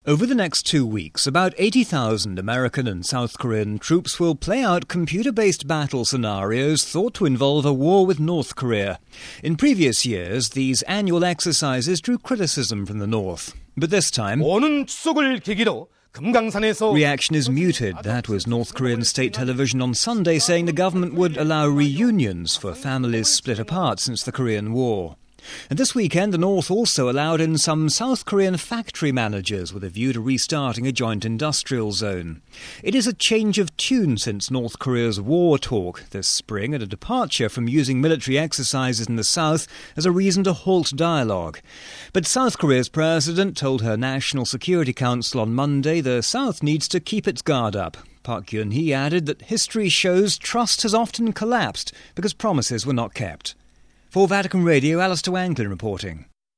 Over the next 2 weeks, about 80,000 American and South Korean troops will play out computer-based battle scenarios thought to involve a war with North Korea. In previous years, these annual exercises drew criticism from the North. But this time, reaction is muted. That was North Korean state television on Sunday saying the government would allow reunions for families split apart since the Korean War. And this weekend, the North also allowed in some South Korean factory managers with a view to restarting a joint industrial zone. It is a change of tune since North Korea's war talk this spring and a departure from using military exercises in the South as a reason to halt dialogue. But South Korea's president told her National Security Council on Monday the South needs to keep its guard up. Park Geun-hye added that history shows trust has often collapsed because promises were not kept. For Vatican Radio, Alistair Wanglin reporting.